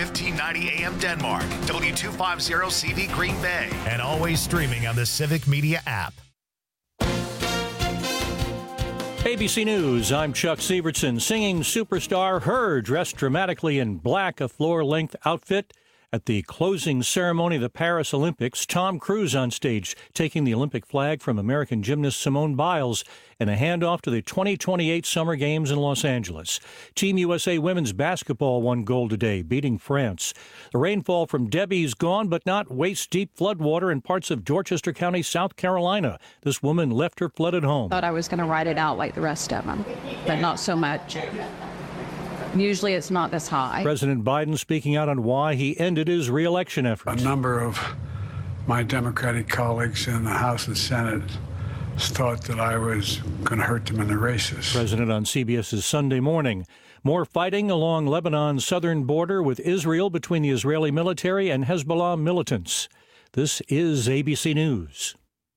1590 AM Denmark, W250CV Green Bay, and always streaming on the Civic Media app. ABC News, I'm Chuck Sievertson. Singing superstar Her dressed dramatically in black, a floor-length outfit. At the closing ceremony of the Paris Olympics, Tom Cruise on stage, taking the Olympic flag from American gymnast Simone Biles in a handoff to the 2028 Summer Games in Los Angeles. Team USA women's basketball won gold today, beating France. The rainfall from Debbie's gone, but not waist-deep floodwater in parts of Dorchester County, South Carolina. This woman left her flooded home. Thought I was going to ride it out like the rest of them, but not so much. Usually it's not this high. President Biden speaking out on why he ended his re-election efforts. A number of my Democratic colleagues in the House and Senate thought that I was going to hurt them in the races. President on CBS's Sunday Morning. More fighting along Lebanon's southern border with Israel between the Israeli military and Hezbollah militants. This is ABC News.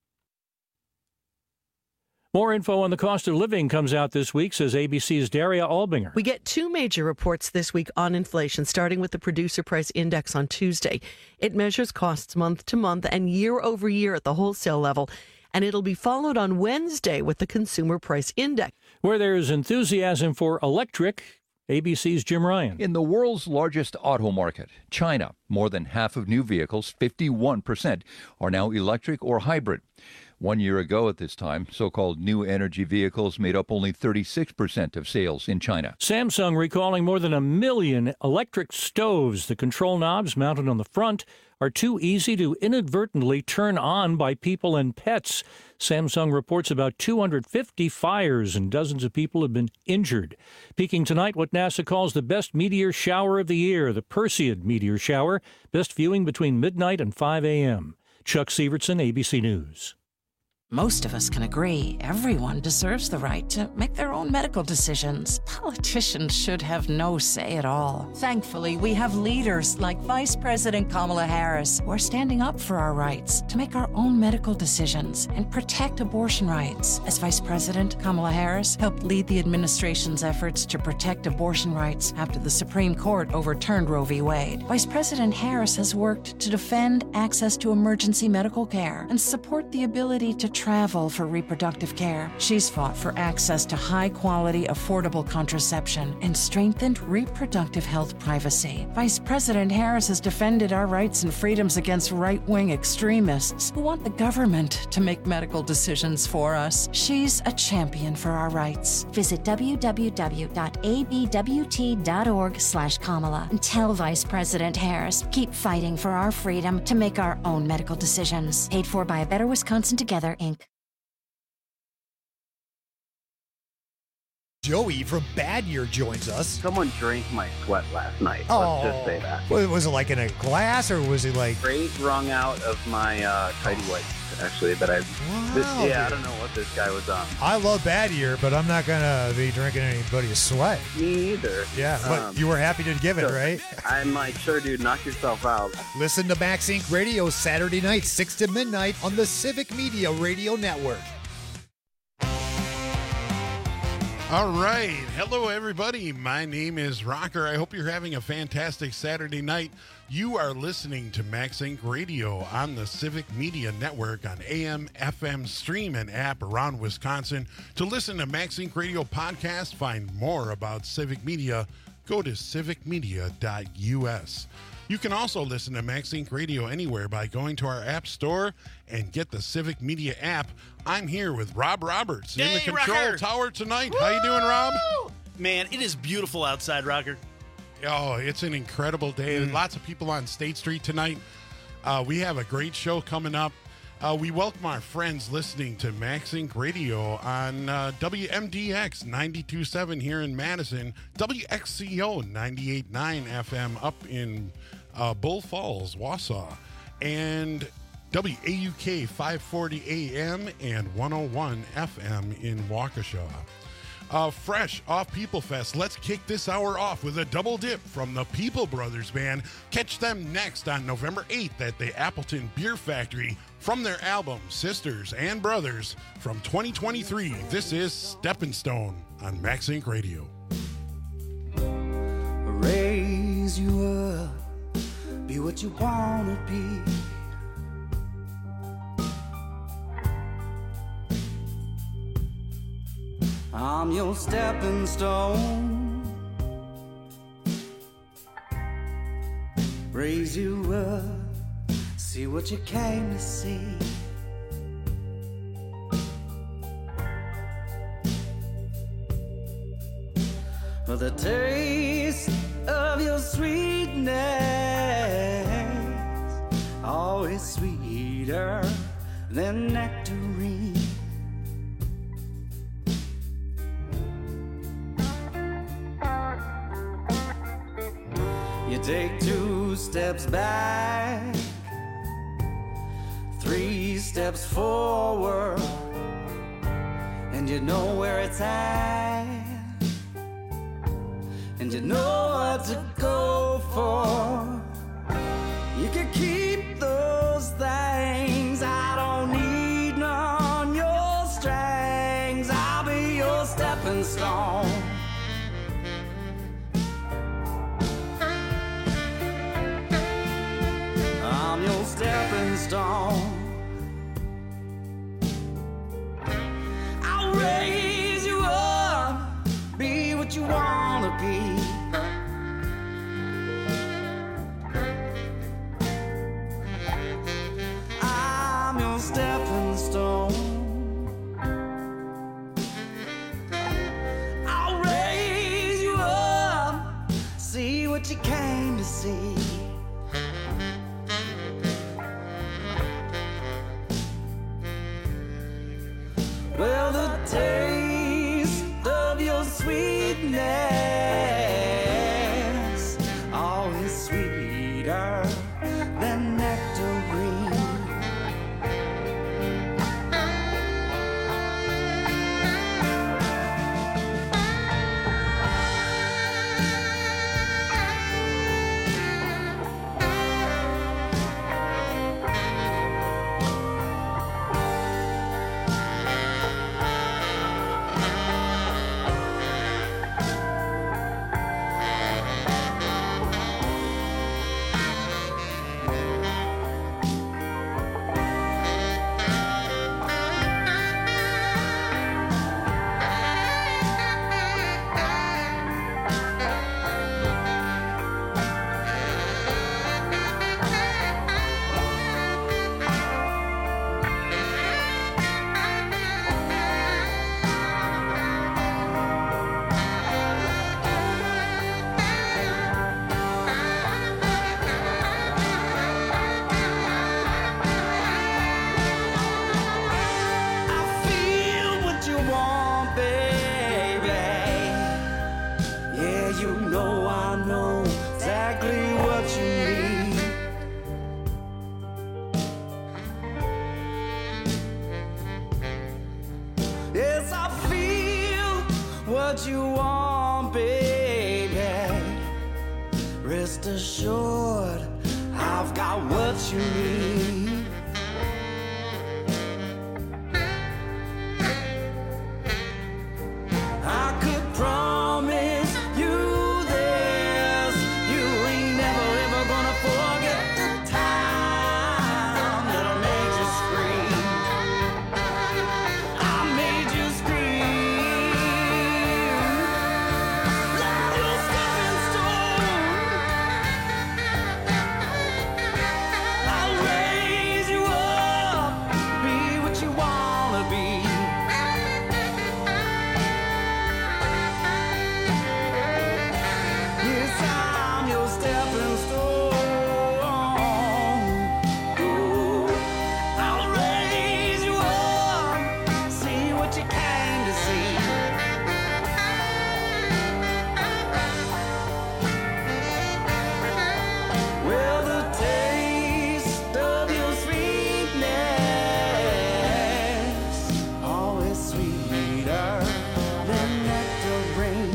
More info on the cost of living comes out this week, says ABC's Daria Albinger. We get two major reports this week on inflation, starting with the Producer Price Index on Tuesday. It measures costs month to month and year over year at the wholesale level, and it'll be followed on Wednesday with the Consumer Price Index. Where there's enthusiasm for electric, ABC's Jim Ryan. In the world's largest auto market, China, more than half of new vehicles, 51%, are now electric or hybrid. 1 year ago at this time, so-called new energy vehicles made up only 36% of sales in China. Samsung recalling more than 1 million electric stoves. The control knobs mounted on the front are too easy to inadvertently turn on by people and pets. Samsung reports about 250 fires and dozens of people have been injured. Peaking tonight, what NASA calls the best meteor shower of the year, the Perseid meteor shower, best viewing between midnight and 5 a.m. Chuck Sievertson, ABC News. Most of us can agree everyone deserves the right to make their own medical decisions. Politicians should have no say at all. Thankfully, we have leaders like Vice President Kamala Harris who are standing up for our rights to make our own medical decisions and protect abortion rights. As Vice President, Kamala Harris helped lead the administration's efforts to protect abortion rights after the Supreme Court overturned Roe v. Wade. Vice President Harris has worked to defend access to emergency medical care and support the ability to travel for reproductive care. She's fought for access to high-quality, affordable contraception and strengthened reproductive health privacy. Vice President Harris has defended our rights and freedoms against right-wing extremists who want the government to make medical decisions for us. She's a champion for our rights. Visit www.abwt.org/Kamala and tell Vice President Harris, keep fighting for our freedom to make our own medical decisions. Paid for by A Better Wisconsin Together, Inc. Joey from Bad Year joins us. Someone drank my sweat last night. Oh. Let's just say that. Was it like in a glass, or was it like... Straight wrung out of my tidy whities, actually. But I don't know what this guy was on. I love Bad Year, but I'm not going to be drinking anybody's sweat. Me either. Yeah, but you were happy to give it, right? I'm like, sure, dude, knock yourself out. Listen to Max Inc. Radio Saturday night, 6 to midnight on the Civic Media Radio Network. All right. Hello, everybody. My name is Rocker. I hope you're having a fantastic Saturday night. You are listening to Max Inc. Radio on the Civic Media Network on AM, FM, stream, and app around Wisconsin. To listen to Max Inc. Radio podcast, find more about Civic Media, go to civicmedia.us. You can also listen to Max Inc. Radio anywhere by going to our app store and get the Civic Media app. I'm here with Rob Roberts in the control tower tonight. Woo! How you doing, Rob? Man, it is beautiful outside, Rocker. Oh, it's an incredible day. Lots of people on State Street tonight. We have a great show coming up. We welcome our friends listening to Max Inc. Radio on WMDX 92.7 here in Madison, WXCO 98.9 FM up in Bull Falls, Wausau, and WAUK 540 AM and 101 FM in Waukesha. Fresh off People Fest, let's kick this hour off with a double dip from the People Brothers Band. Catch them next on November 8th at the Appleton Beer Factory from their album Sisters and Brothers from 2023. This is Stepping Stone on Max Inc. Radio. Raise you up what you wanna be. I'm your stepping stone, raise you up, see what you came to see. For the taste of your sweetness, always sweeter than nectarine. You take 2 steps back, 3 steps forward, and you know where it's at, and you know what to go for. You can keep those things, I don't need none, your strings, I'll be your stepping stone. I'm your stepping stone. I'll raise you up, be what you wanna be. I'm your stepping stone. I'll raise you up, see what you came to see. Well, the taste of your sweetness, always sweeter than nectarine. What you want, baby. Rest assured, I've got what you need. I could promise you this, you ain't never ever gonna forget the time that I made you scream. I made you scream. Love your stepping stone. I'll raise you up, be what you wanna be. Yes, I'm your stepping stone. Ooh, I'll raise you up, see what you came to see. Well, the taste of your sweetness, always sweeter than nectarine.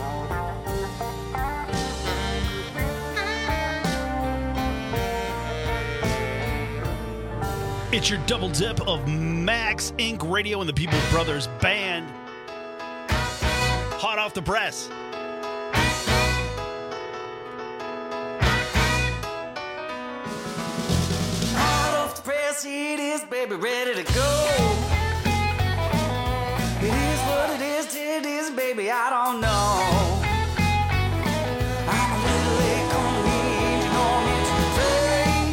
It's your double dip of Max Inc. Radio and the People Brothers Band. Hot off the press. is, baby, ready to go. It is what it is, baby, I don't know. I'm a little late coming in, you know I'm into the train.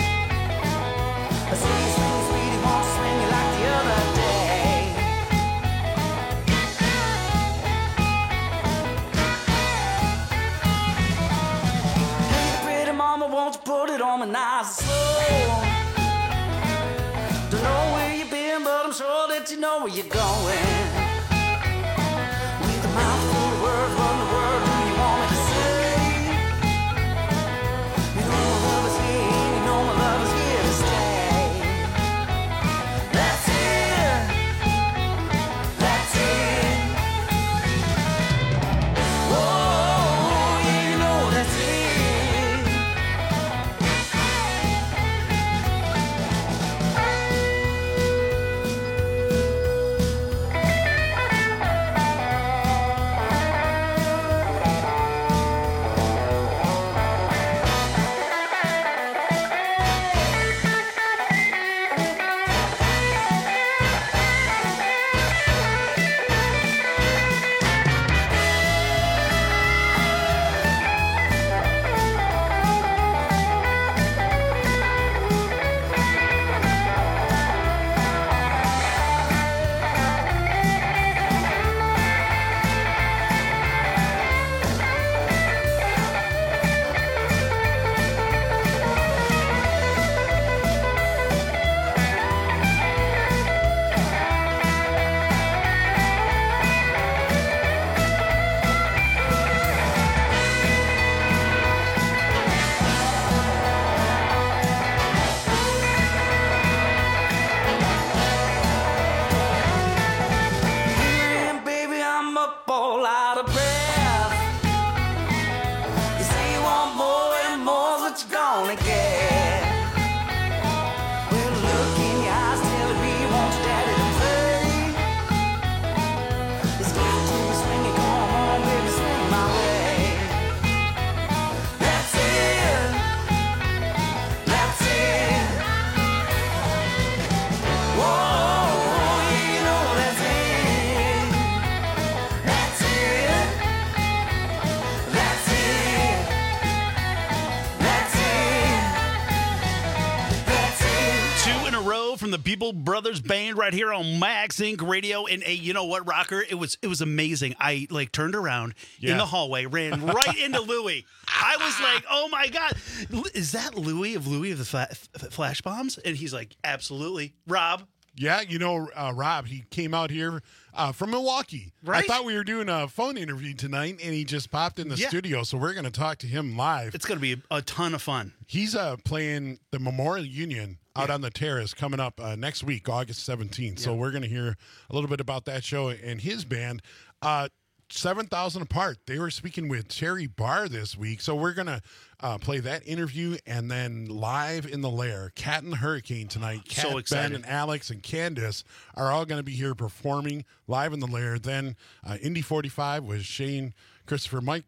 I say, swing, sweetie, won't you swing it like the other day? Hey, pretty mama, won't you put it on me nice and slow? Don't know where you've been, but I'm sure that you know where you're going. With a mouth full of words, what in the world do you want me to say? You know my love is here, and you know my love is here to stay. That's it. That's it. Whoa, yeah, you know that's it. And baby, I'm up all out of breath. You say you want more and more's what you're gonna get. Well, look in your eyes telling me you want your daddy to play. It's got to be swinging, come on, baby, swing my way. That's it. That's it. Whoa, you know that's it. That's it. That's it. That's it. That's it. Two in a row from the People Brothers Band right here on Max Inc. Radio. And hey, you know what, Rocker? It was amazing. I turned around in the hallway, ran right into Louie. I was like, oh my God, is that Louie of the Flash Bombs? And he's like, absolutely. Rob. Yeah, you know, Rob, he came out here from Milwaukee. Right. I thought we were doing a phone interview tonight, and he just popped in the studio, so we're going to talk to him live. It's going to be a ton of fun. He's playing the Memorial Union out on the terrace coming up next week, August 17th. So we're going to hear a little bit about that show and his band. 7,000 Apart. They were speaking with Terry Barr this week. So we're going to play that interview, and then live in the Lair, Cat and the Hurricane tonight. Cat, So excited. Ben, and Alex and Candace are all going to be here performing live in the Lair. Then Indy 45 with Shane, Christopher, Mike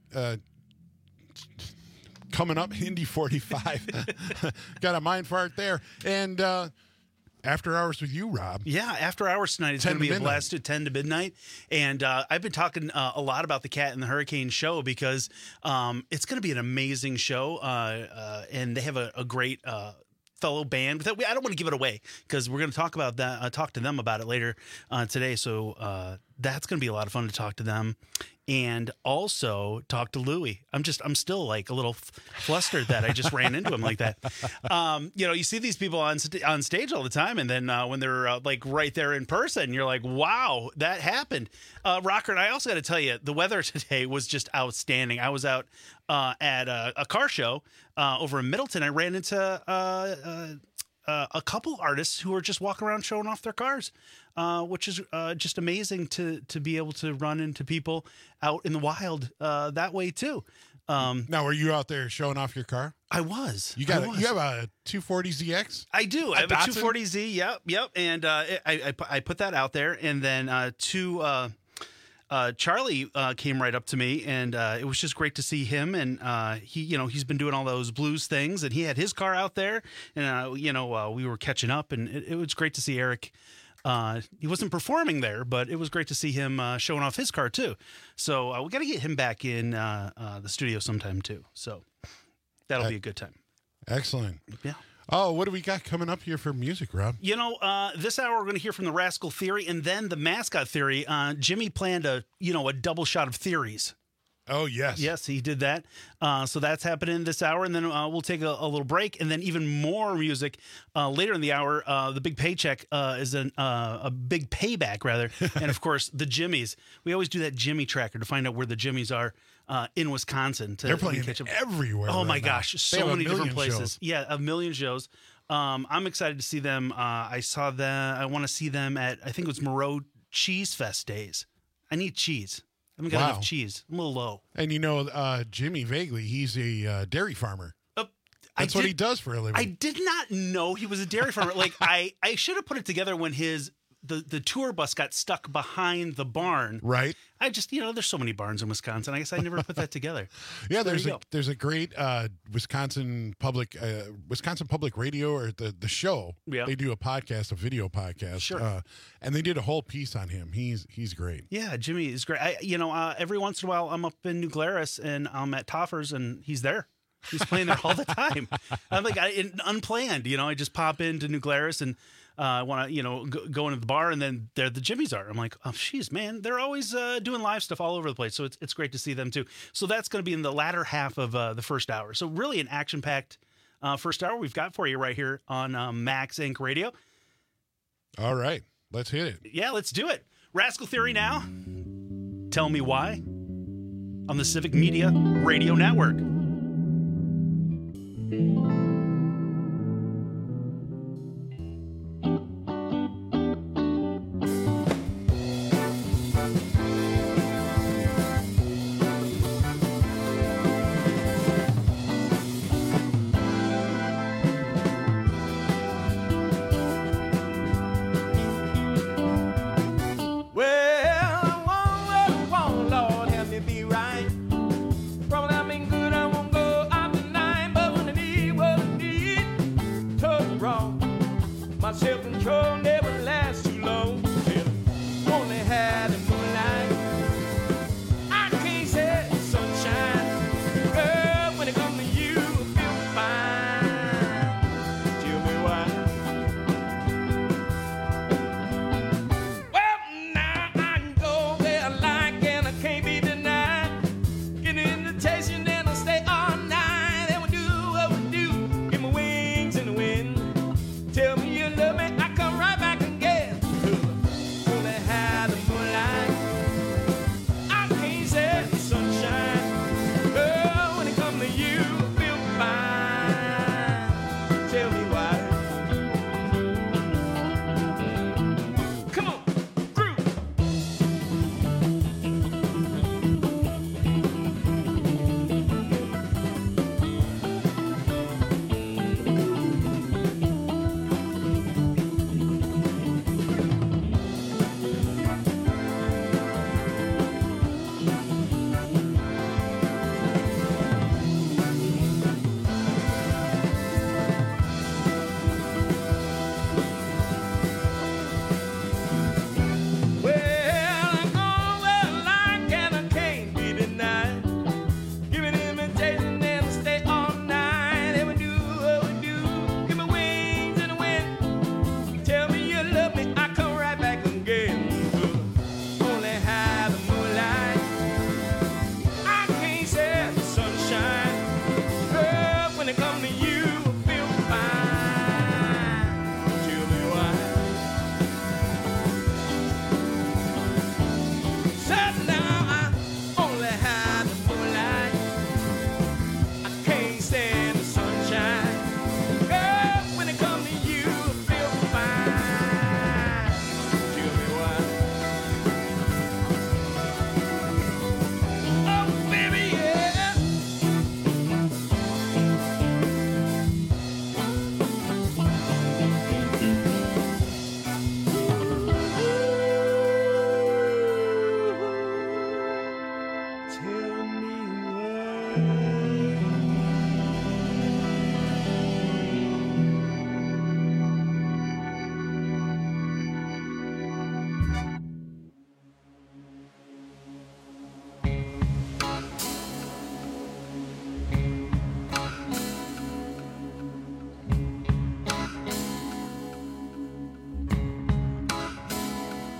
coming up. Indy 45. Got a mind fart there. And After Hours with you, Rob. Yeah, After Hours tonight is going to be a blast at 10 to midnight. And I've been talking a lot about the Cat and the Hurricane show because it's going to be an amazing show. And they have a great fellow band. I don't want to give it away because we're going to talk about that. Talk to them about it later today. So that's going to be a lot of fun to talk to them. And also talk to Louie. I'm still like a little flustered that I just ran into him like that. You see these people on stage all the time, and then when they're like right there in person, you're like, wow, that happened. Rocker, and I also got to tell you, the weather today was just outstanding. I was out at a car show over in Middleton. I ran into a couple artists who were just walking around showing off their cars, which is just amazing to be able to run into people out in the wild that way too. Now, were you out there showing off your car? I was. You have a 240ZX? I do. I have a 240Z. Yep. And I put that out there, and then two Charlie came right up to me, and it was just great to see him. And he's been doing all those blues things, and he had his car out there, and we were catching up, and it was great to see Eric. He wasn't performing there, but it was great to see him showing off his car too. So we got to get him back in the studio sometime too. So that'll be a good time. Excellent. Yeah. Oh, what do we got coming up here for music, Rob? This hour we're going to hear from the Rascal Theory and then the Mascot Theory. Jimmy planned a double shot of theories. Oh, yes. Yes, he did that. So that's happening this hour, and then we'll take a little break, and then even more music later in the hour. The Big Paycheck is a big payback, rather. And, of course, the Jimmies. We always do that Jimmy tracker to find out where the Jimmies are in Wisconsin. They're playing everywhere. Oh, right my now. gosh. So many different places. Shows. Yeah, a million shows. I'm excited to see them. I saw them. I want to see them at, I think it was Moreau Cheese Fest days. I need cheese. I haven't got enough cheese. I'm a little low. And Jimmy Vagley, he's a dairy farmer. That's what he does for a living. I did not know he was a dairy farmer. Like I should have put it together when the tour bus got stuck behind the barn. Right. I just, there's so many barns in Wisconsin. I guess I never put that together. Yeah, there's a great Wisconsin Public Radio, or the show. Yeah. They do a video podcast. Sure. And they did a whole piece on him. He's great. Yeah, Jimmy is great. Every once in a while I'm up in New Glarus and I'm at Toffers and he's there. He's playing there all the time. I'm like, unplanned, I just pop into New Glarus and I want to, go into the bar, and then there the Jimmies are. I'm like, oh, jeez, man, they're always doing live stuff all over the place. So it's great to see them too. So that's going to be in the latter half of the first hour. So really an action-packed first hour we've got for you right here on Max Inc. Radio. All right, let's hit it. Yeah, let's do it. Rascal Theory now. Tell Me Why on the Civic Media Radio Network. Be right. Probably I've been good, I won't go out tonight. But when I leave,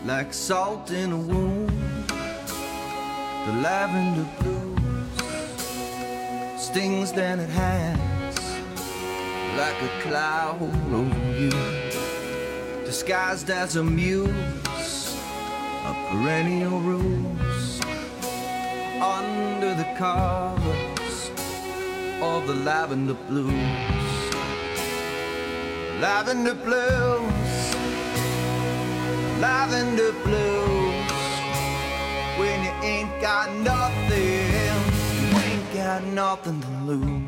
like salt in a wound. The lavender blues stings than it has, like a cloud over you, disguised as a muse of perennial rose, under the covers of the lavender blues. Lavender blues, lavender blues. When you ain't got nothing, you ain't got nothing to lose.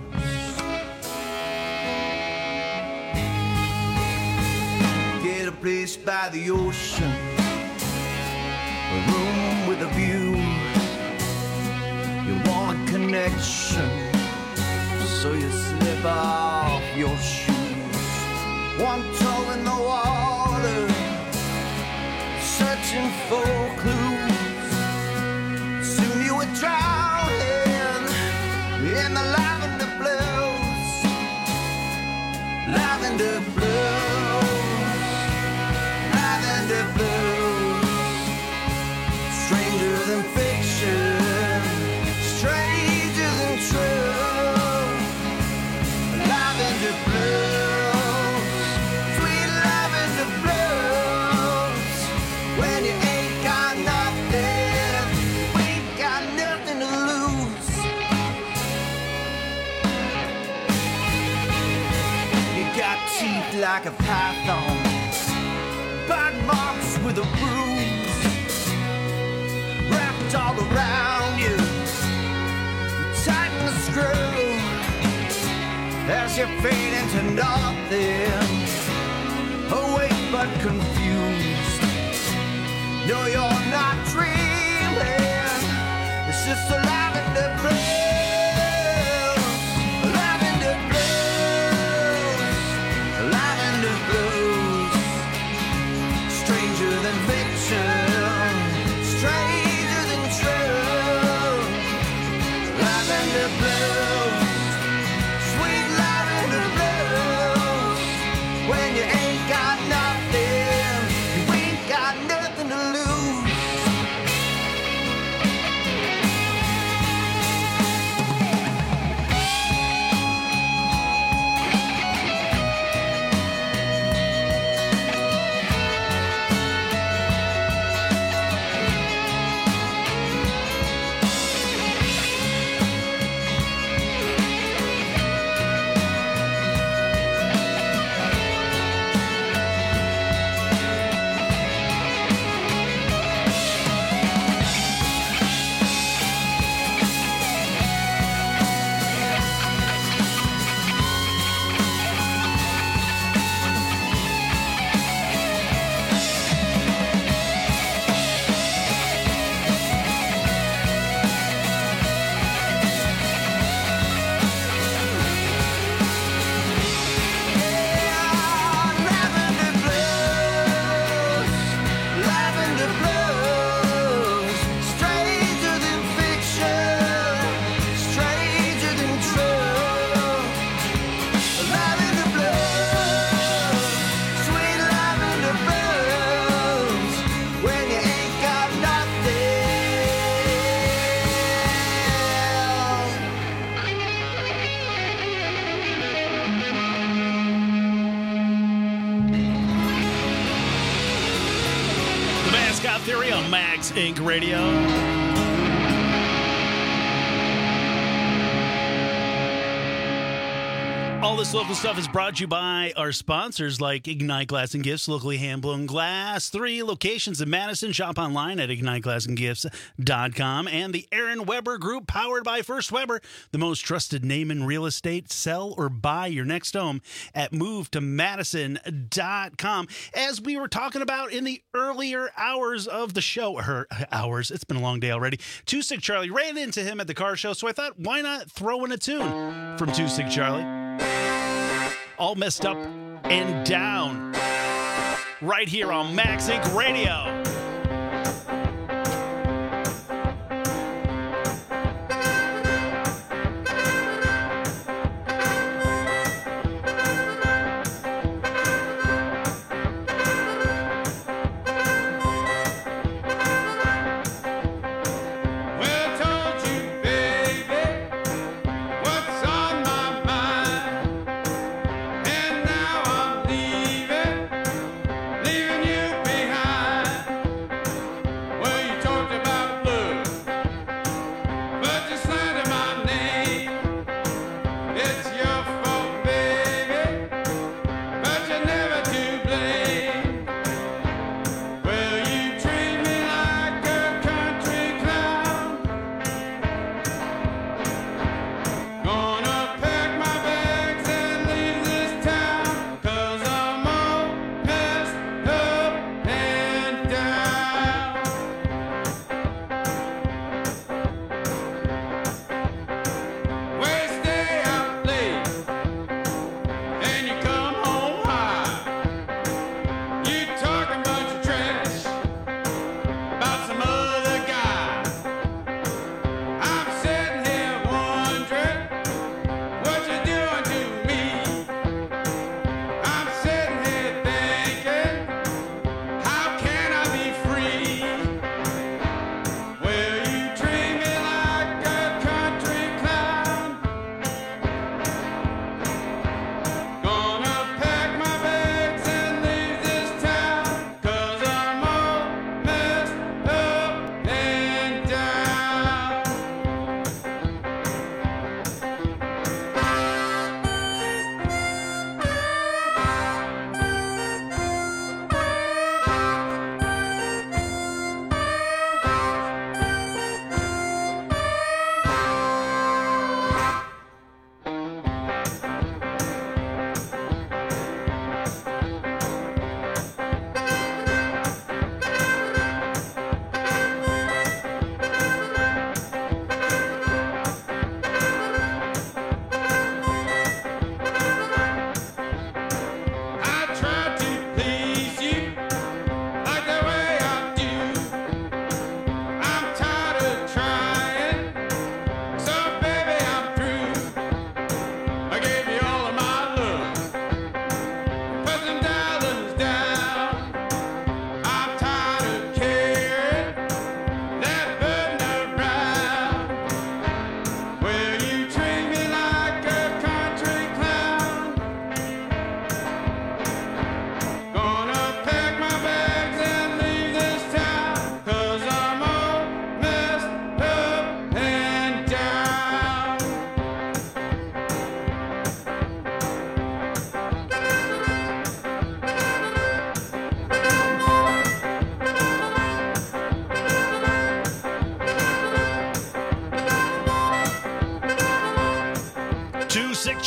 Get a place by the ocean, a room with a view. You want a connection, so you slip off your shoes. One toe in the water, searching for clues. Soon you were drowning in the lavender blues. Lavender blues, lavender blues. Stranger than fiction, stranger than true. Lavender blues, sweet lavender blues. When you ain't got nothing, we ain't got nothing to lose. You got teeth like a python, bite marks with a bruise, wrapped all around you. You tighten the screw as you fade into nothing, awake but confused. No, you're not dreaming, it's just a lavender blues. Lavender blues, lavender blues. Stranger than fiction, stranger than true. Lavender blues, sweet lavender blues. When you ain't got nothing, you ain't got nothing to lose. Theory on Max Inc. Radio. All this local stuff is brought to you by our sponsors like Ignite Glass and Gifts, locally hand-blown glass. 3 locations in Madison. Shop online at IgniteGlassandGifts.com. And the Aaron Weber Group, powered by First Weber, the most trusted name in real estate. Sell or buy your next home at MoveToMadison.com. As we were talking about in the earlier hours of the show, it's been a long day already. Two Sick Charlie, ran into him at the car show, so I thought, why not throw in a tune from Two Sick Charlie? All messed up and down, right here on Max Inc. Radio.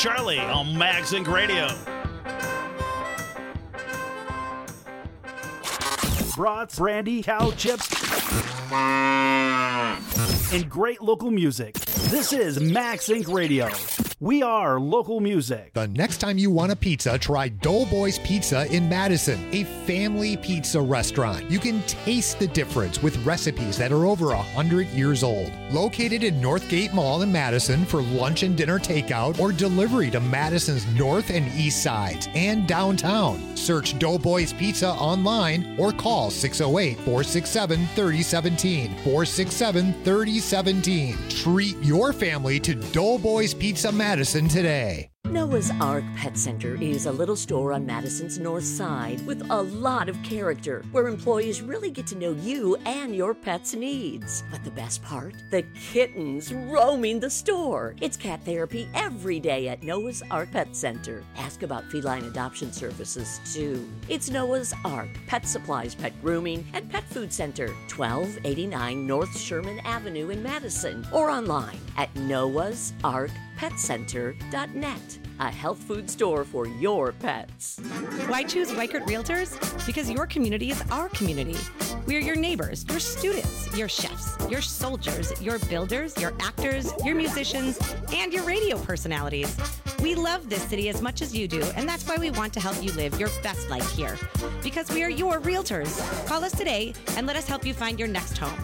Charlie on MagZinc Radio. Brats, brandy, cow chips, and great local music. This is MagZinc Radio. We are local music. The next time you want a pizza, try Doughboys Pizza in Madison, a family pizza restaurant. You can taste the difference with recipes that are over 100 years old. Located in Northgate Mall in Madison for lunch and dinner takeout or delivery to Madison's north and east sides and downtown. Search Doughboys Pizza online or call 608-467-3017. 467-3017. Treat your family to Doughboys Pizza Madison today. Noah's Ark Pet Center is a little store on Madison's north side with a lot of character, where employees really get to know you and your pet's needs. But the best part? The kittens roaming the store. It's cat therapy every day at Noah's Ark Pet Center. Ask about feline adoption services, too. It's Noah's Ark Pet Supplies, Pet Grooming, and Pet Food Center, 1289 North Sherman Avenue in Madison, or online at noahsarkpetcenter.net. A health food store for your pets. Why choose Weichert Realtors? Because your community is our community. We're your neighbors, your students, your chefs, your soldiers, your builders, your actors, your musicians, and your radio personalities. We love this city as much as you do, and that's why we want to help you live your best life here. Because we are your realtors. Call us today and let us help you find your next home.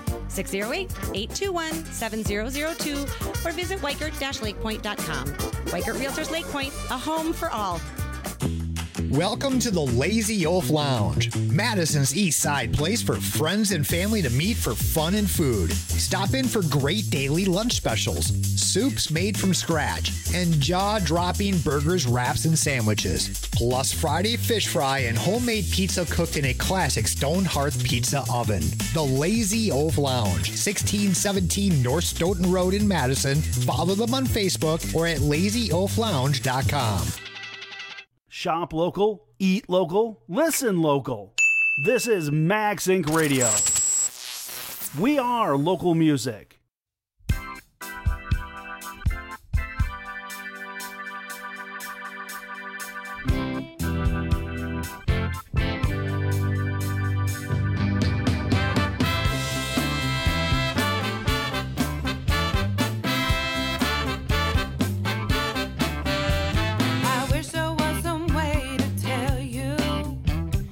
608-821-7002 or visit Weichert-lakepoint.com. Weichert Realtors Lake Point, a home for all. Welcome to the Lazy Oaf Lounge, Madison's East Side place for friends and family to meet for fun and food. Stop in for great daily lunch specials, soups made from scratch, and jaw-dropping burgers, wraps, and sandwiches. Plus Friday fish fry and homemade pizza cooked in a classic stone hearth pizza oven. The Lazy Oaf Lounge, 1617 North Stoughton Road in Madison. Follow them on Facebook or at lazyoaflounge.com. Shop local, eat local, listen local. This is MagZinc Radio. We are local music.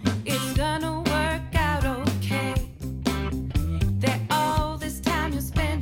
All this time you spend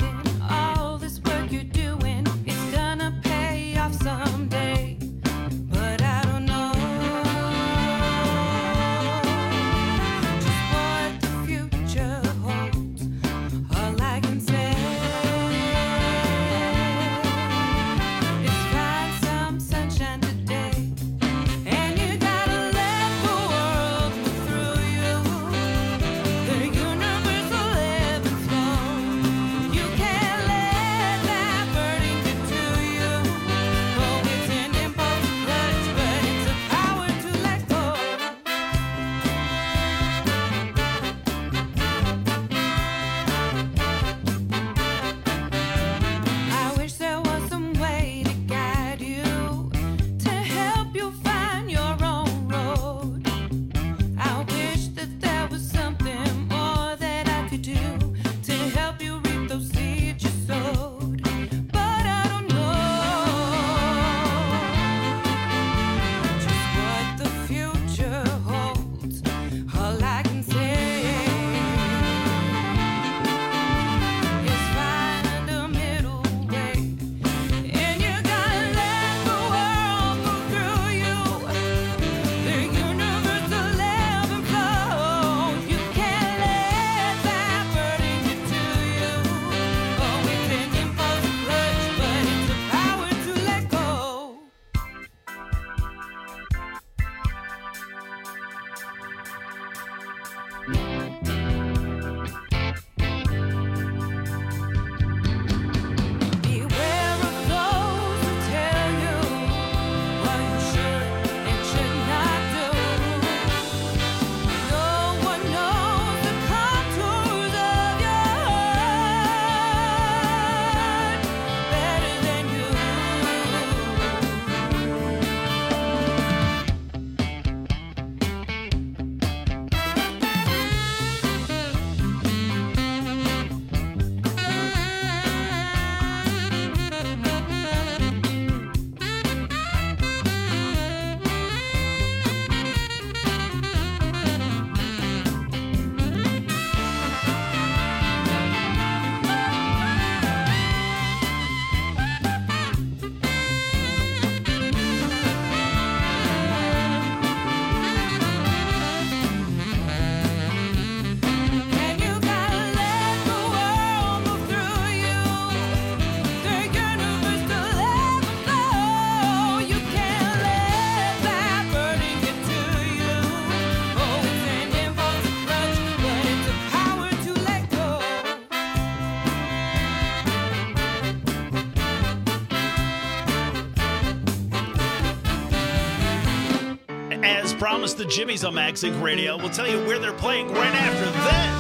And as promised, the Jimmys on Max Inc. Radio. We'll tell you where they're playing right after that.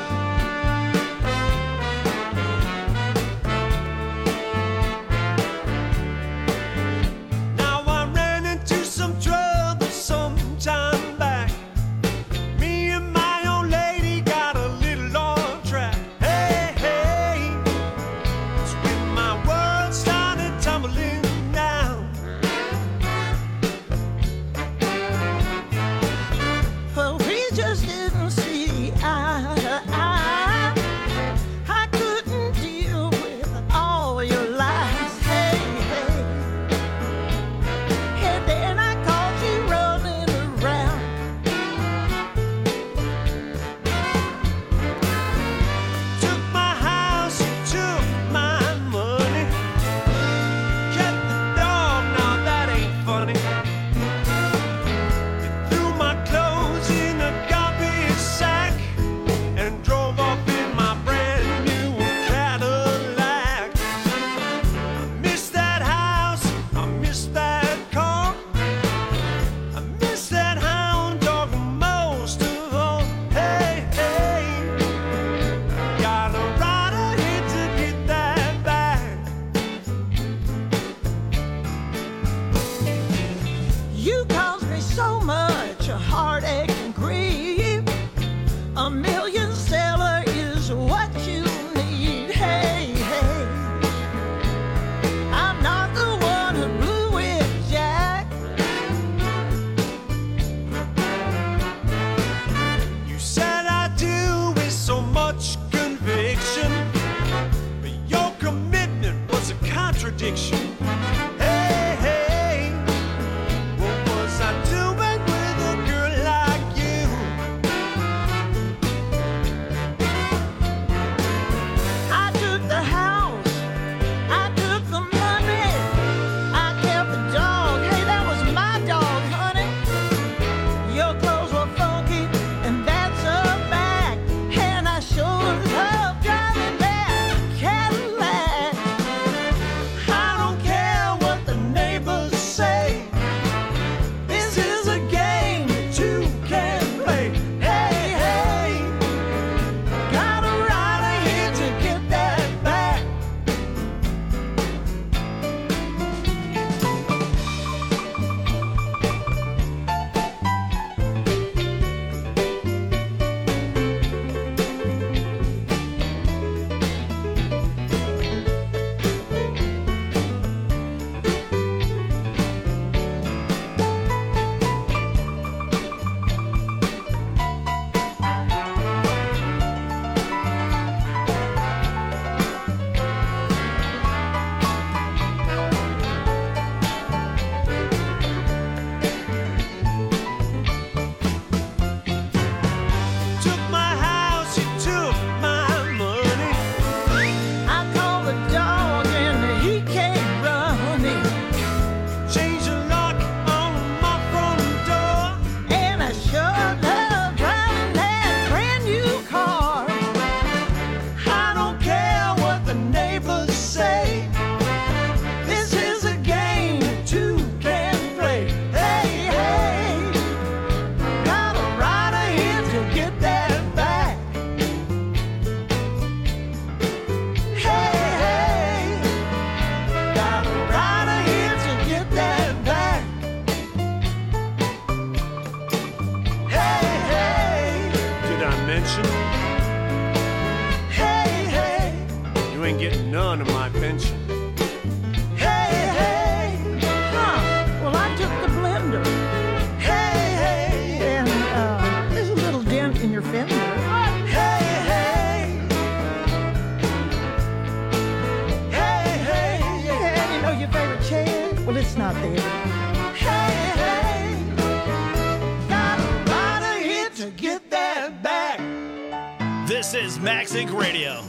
This is Max Inc. Radio.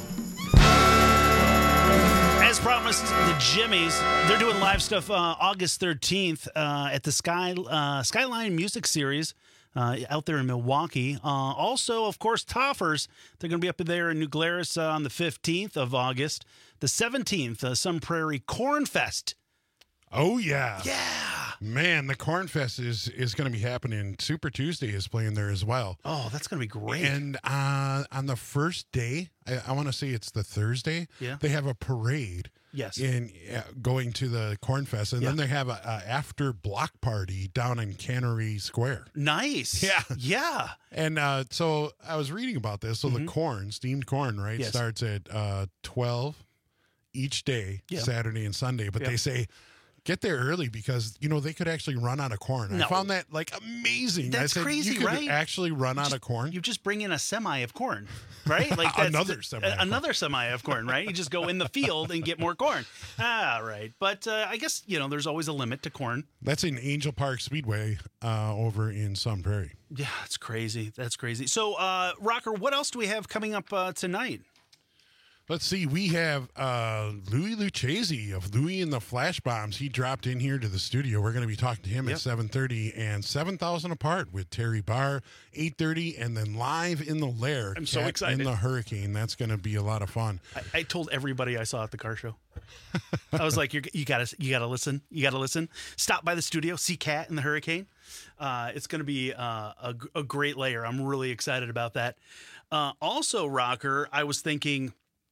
As promised, the Jimmys, they're doing live stuff August 13th at the Skyline Music Series out there in Milwaukee. Also, of course, Toffers, they're going to be up there in New Glarus on the 15th of August. The 17th, Sun Prairie Corn Fest. Oh, yeah. Yeah. Man, the Corn Fest is going to be happening. Super Tuesday is playing there as well. Oh, that's going to be great. And on the first day, I want to say it's the Thursday, they have a parade. Yes. In going to the Corn Fest, and then they have a after block party down in Cannery Square. Nice. Yeah. And so I was reading about this. So the corn, steamed corn, right, starts at 12 each day, Saturday and Sunday. But they say get there early because, they could actually run out of corn. No. I found that amazing. That's crazy, you could right? actually run out of corn. You just bring in a semi of corn, right? Like another semi of corn, right? You just go in the field and get more corn. Right. But I guess, there's always a limit to corn. That's in Angel Park Speedway over in Sun Prairie. Yeah, that's crazy. So, Rocker, what else do we have coming up tonight? Let's see. We have Louis Lucchese of Louis and the Flash Bombs. He dropped in here to the studio. We're going to be talking to him at 7:30, and 7,000 Apart with Terry Barr, 8:30, and then live in the Lair. I'm so excited. In the Hurricane. That's going to be a lot of fun. I told everybody I saw at the car show. I was like, you gotta listen. You gotta listen. Stop by the studio, see Cat in the Hurricane. It's going to be a great layer. I'm really excited about that. Also, Rocker, I was thinking,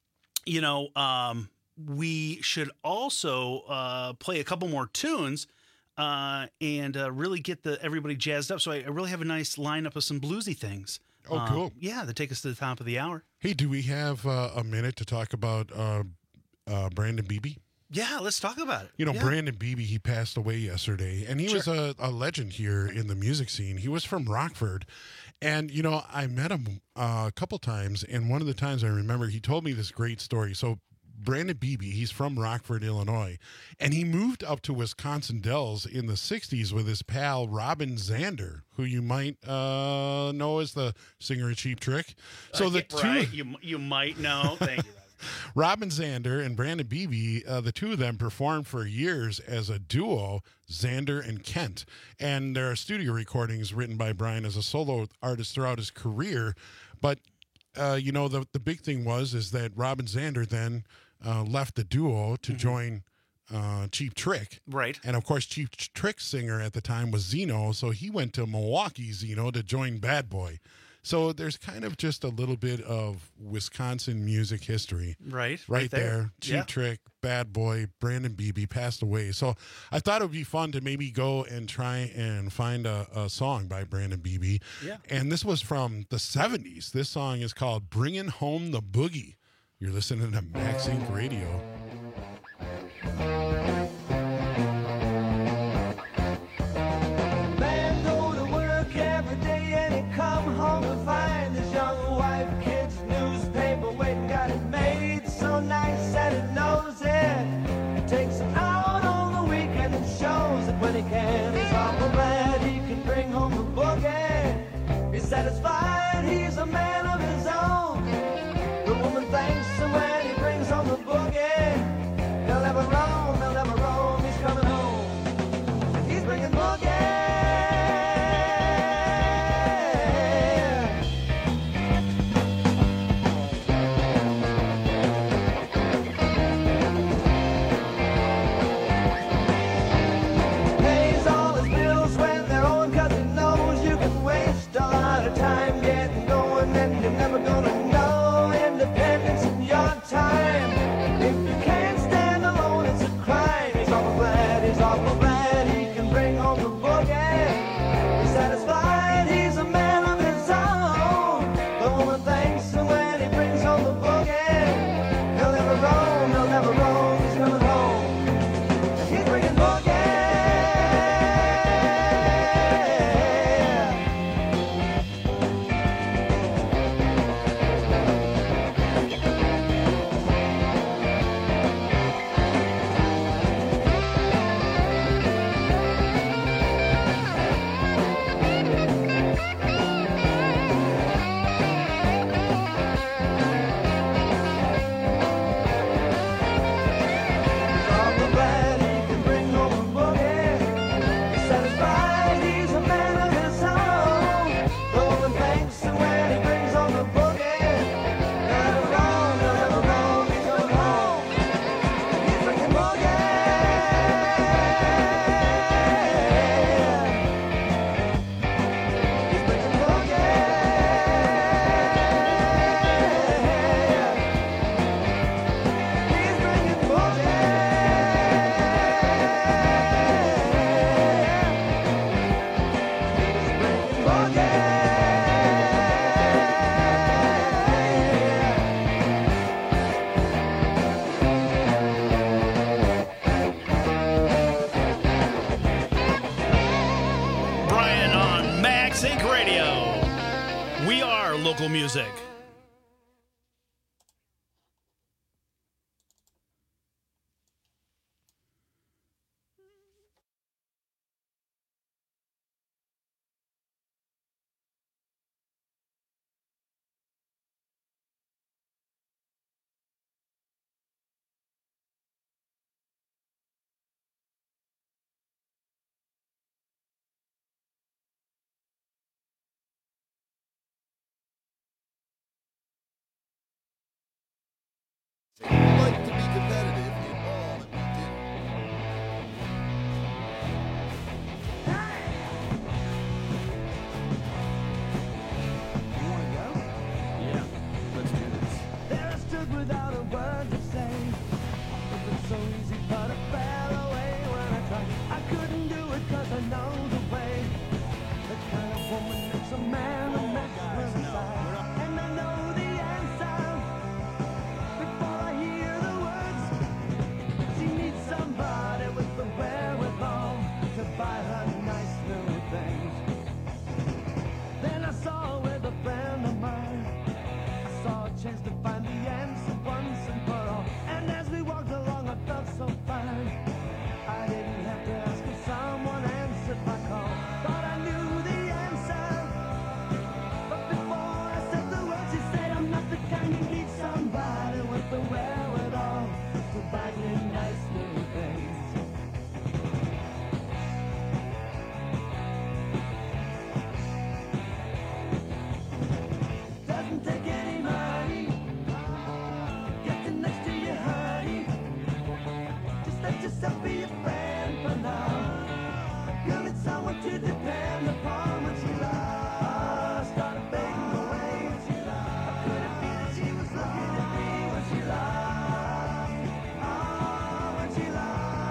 we should also play a couple more tunes and really get everybody jazzed up. So I really have a nice lineup of some bluesy things. Oh, cool. Yeah, that take us to the top of the hour. Hey, do we have a minute to talk about Brandon Beebe? Yeah, let's talk about it. Brandon Beebe, he passed away yesterday, and he was a legend here in the music scene. He was from Rockford. And, I met him a couple times, and one of the times I remember he told me this great story. So Brandon Beebe, he's from Rockford, Illinois, and he moved up to Wisconsin Dells in the 60s with his pal Robin Zander, who you might know as the singer of Cheap Trick. So you might know. Thank you. Robin Zander and Brandon Beebe, the two of them performed for years as a duo, Zander and Kent. And there are studio recordings written by Brian as a solo artist throughout his career. But, the big thing is that Robin Zander then left the duo to join Cheap Trick. Right. And, of course, Cheap Trick's singer at the time was Zeno, so he went to Milwaukee, Zeno, to join Bad Boy. So there's kind of just a little bit of Wisconsin music history. Right there. Cheap Trick, Bad Boy, Brandon Beebe passed away. So I thought it would be fun to maybe go and try and find a song by Brandon Beebe. Yeah. And this was from the 70s. This song is called Bringin' Home the Boogie. You're listening to Max Inc. Radio. Satisfied, he's a man of his own. The woman thanks him when he brings home the boogie. He'll never roam Max Inc. Radio. We are local music. Like to be competitive in all that we do. You want to go? Yeah, let's do this. There I stood without a word to say. It was so easy, but I fell away when I tried. I couldn't do it 'cause I know the way. The kind of woman makes a man a mess with a sigh. And I know the answer before I hear the words. She needs somebody with the wherewithal to buy her nice new things. Then I saw her with a friend of mine. I saw a chance to find the answer once and for all. And as we walked along, I felt so fine. I didn't have to ask if someone answered my call. Thought I knew the answer, but before I said the words, she said, I'm not the kind who needs somebody with the wherewithal to buy me nice new things. Doesn't take any money. Getting next to you, honey. Just let yourself be a friend for now. Girl, it's someone to depend upon when she lost. Started fading away when she lost. How could it be that she was looking at me when she lost? Oh, when she lost.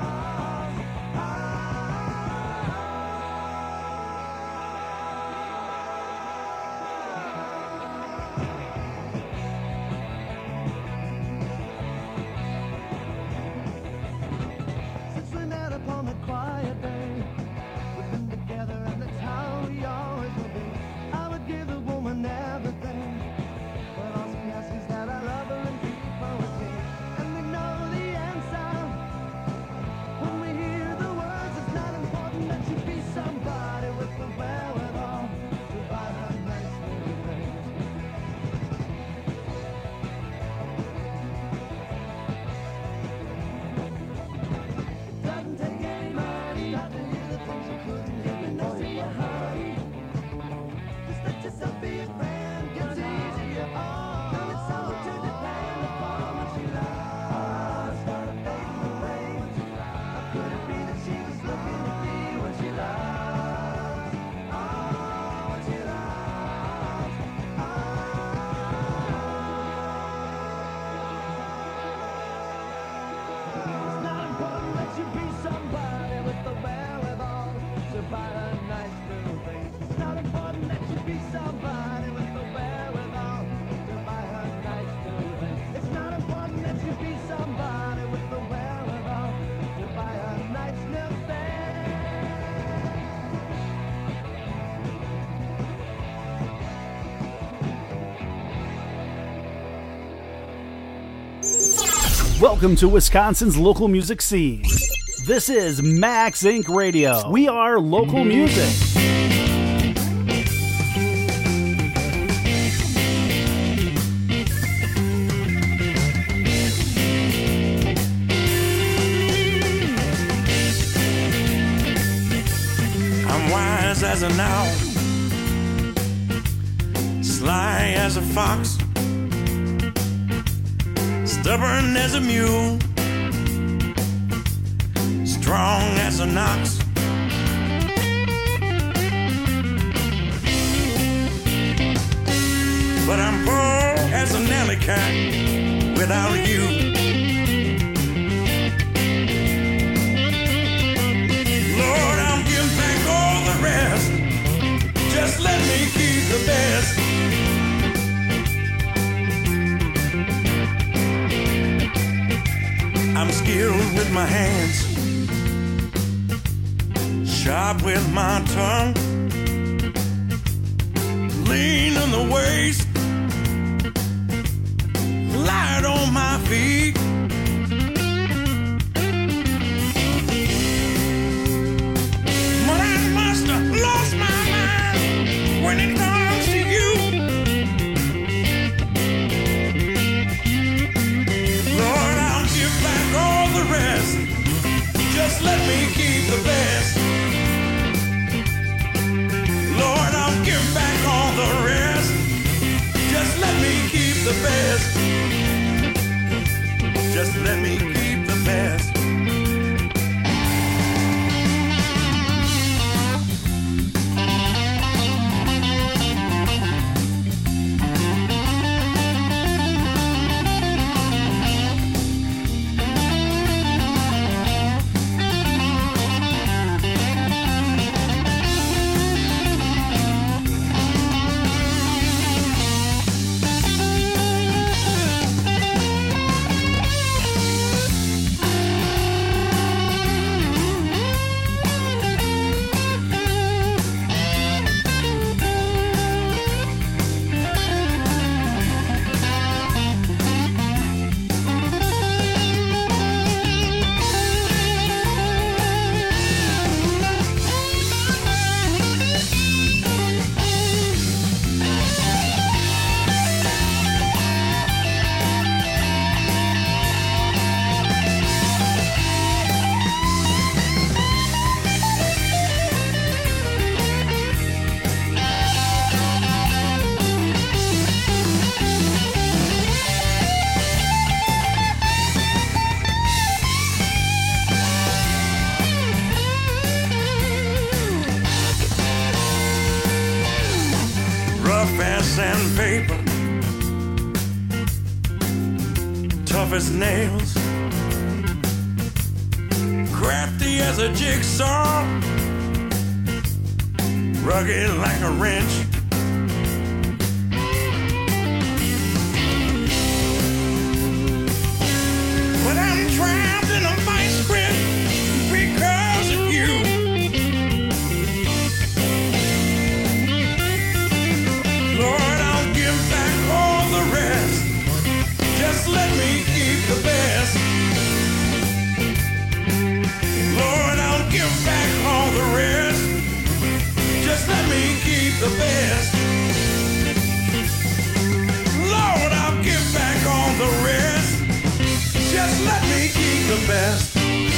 Since we met upon a quiet day, we've been together and that's how we always will be. I would give the woman everything, but all she asks is that I love her and keep her with me. And we know the answer when we hear the words. It's not important that you be somebody with the wherewithal to buy her nice new things. Doesn't take any money not to hear the things you couldn't give me next to you, honey. Just let yourself be a friend, gets easier. Girl, it's so to depend upon when she lost. Started fading away when she lost. How could it be that she was looking at me when she lost? Oh, when she lost. It's not important that you be somebody with the wherewithal to buy her nice new things. It's not important that you be somebody with the wherewithal to buy her nice new things. It's not important that you be somebody with the wherewithal to buy her nice new Welcome to Wisconsin's local music scene. This is Max Inc. Radio. We are local music. I'm wise as an owl, sly as a fox, stubborn as a mule, strong as an ox. But I'm poor as an alley cat without you. Lord, I'll give back all the rest. Just let me keep the best. I'm skilled with my hands, sharp with my tongue. lean in the waist, light on my feet. But I must have lost my mind when it comes to you. Lord, I'll give back all the rest. Just let me keep the best. Lord, I'll give back all the rest. Just let me keep the best. Just let me keep the best. Sandpaper, tough as nails, crafty as a jigsaw, rugged like a wrench. But I'm trapped in a vice grip because of you. Lord, I'll give back all the rest. Just let me keep the best. Lord, I'll give back all the rest. Just let me keep the best. Lord, I'll give back all the rest. Just let me keep the best.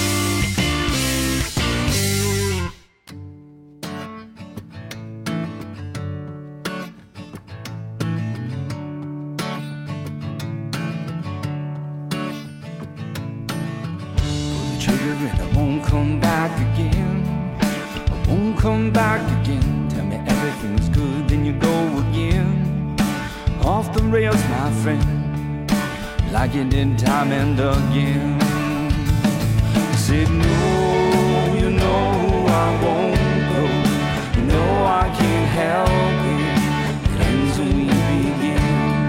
Come back again. I won't come back again. Tell me everything's good, then you go again. Off the rails, my friend, like you did time and again. Said no, you know I won't go. You know I can't help it. It ends when we begin.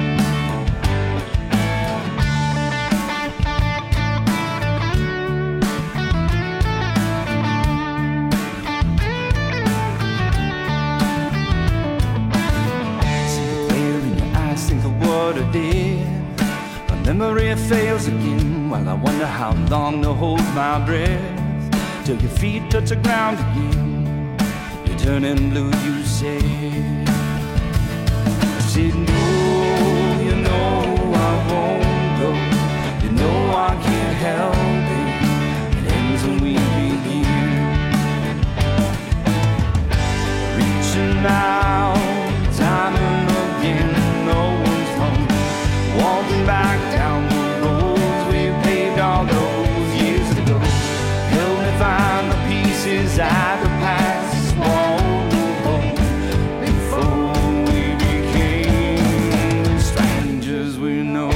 What I did, my memory fails again. While I wonder how long to hold my breath till your feet touch the ground again. You're turning blue, you say. I said no, you know I won't go. You know I can't help it. It ends when we begin. Reaching out, time and again. Walking back down the roads we paved all those years ago. Help me find the pieces I could pass home before we became strangers we know.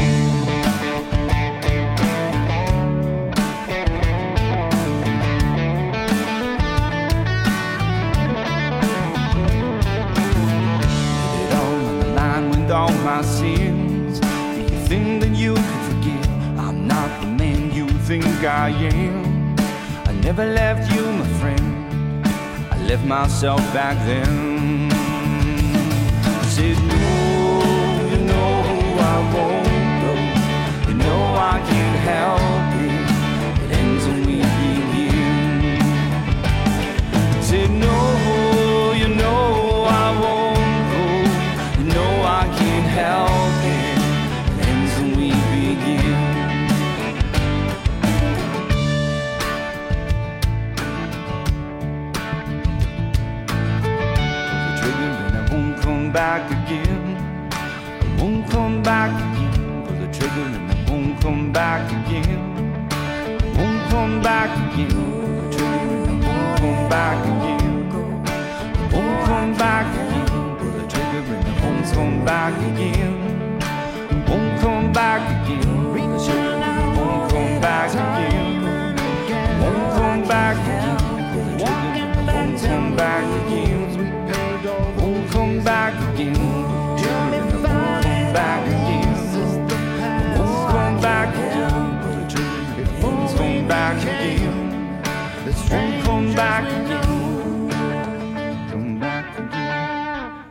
Put it all on the line with all my sins. That you can forgive. I'm not the man you think I am. I never left you, my friend. I left myself back then. Said, no, you know I won't go. You know I can't help it. It ends when we begin. Said, no, you know I won't go. You know I can't help it. It ends when we begin. The trigger and I won't come back again. I won't come back again. Pull the trigger and I won't come back again. I won't come back again. Pull the trigger and I won't come back again. I won't come back again. Pull the trigger and I won't come back again. I won't come back again. Pull the trigger and I won't come back again. I won't come back again. Pull the trigger and I won't come back again. Won't come back again. Won't come back again. Won't come back again. Won't come back again. Won't come back again. Come back again.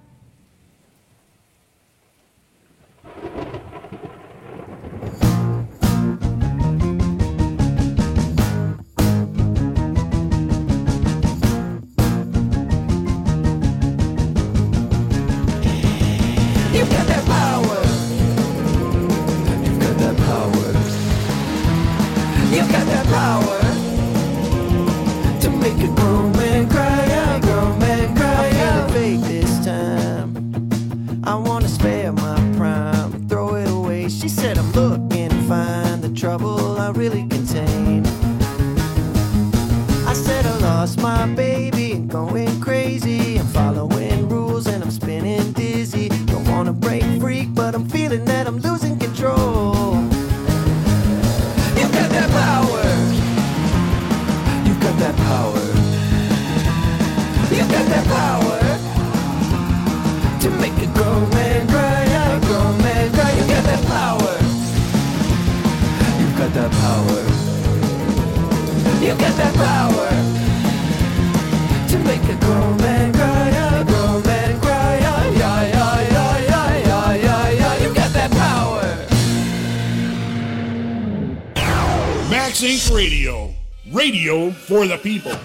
You've got that power. You've got that power. You've got that power to make a grown man cry out, grown man cry out. I'm feeling fake this time. I wanna spare my prime, throw it away. She said I'm looking fine, the trouble I really contain. I said I lost my baby and going crazy. I'm following rules and I'm spinning dizzy. Don't wanna break freak, but I'm feeling that I'm losing control. You've got that power. You've got that power. You've got that power to make a grown man cry out, grown man cry. You've got that power. You've got that power. You've got that power to make a grown man cry out, grown man cry out. Yeah, yeah, yeah, yeah, yeah, yeah, yeah. You've got that power. Max Inc. Radio. Radio for the people.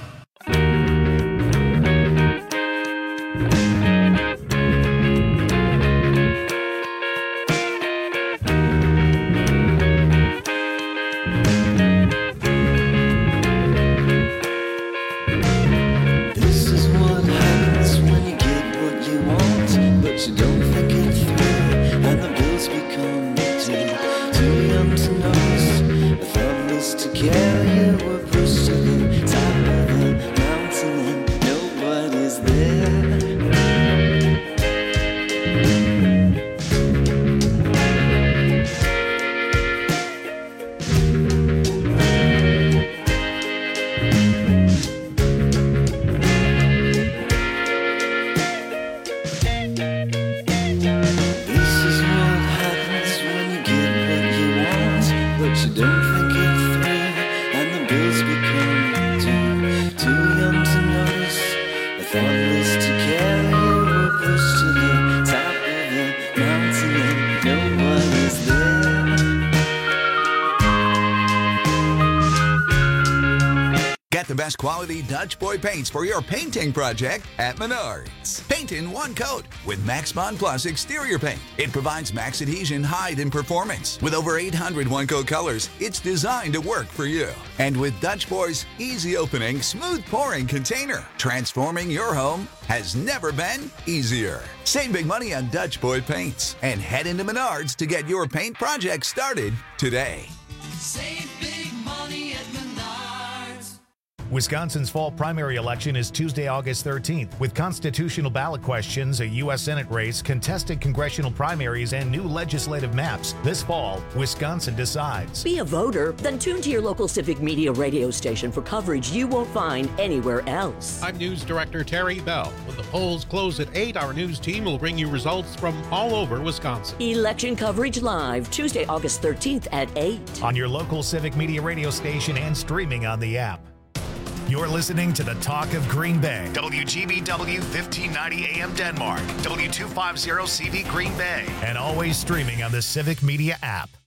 This is what happens when you get what you want, but you don't think it through, and the bills become due. Too young to notice, thoughtless to care. You were pushed to the top of the mountain, and nobody's there. This is what happens when you get what you want, but you don't think it through, and the bills become due. Too young to notice, thoughtless to care. You were pushed to the top of the mountain, and nobody's there. Get the best quality Dutch Boy paints for your painting project at Menards. Paint in one coat with Max Bond Plus exterior paint. It provides max adhesion, height, and performance. With over 800 one-coat colors, it's designed to work for you. And with Dutch Boy's easy opening, smooth pouring container, transforming your home has never been easier. Save big money on Dutch Boy paints and head into Menards to get your paint project started today. Save big money at Menards. Wisconsin's fall primary election is Tuesday, August 13th, with constitutional ballot questions, a U.S. Senate race, contested congressional primaries, and new legislative maps. This fall, Wisconsin decides. Be a voter? Then tune to your local Civic Media radio station for coverage you won't find anywhere else. I'm News Director Terry Bell. When the polls close at 8, our news team will bring you results from all over Wisconsin. Election coverage live, Tuesday, August 13th at 8. On your local Civic Media radio station and streaming on the app. You're listening to the Talk of Green Bay. WGBW 1590 AM Denmark. W250 CV Green Bay. And always streaming on the Civic Media app.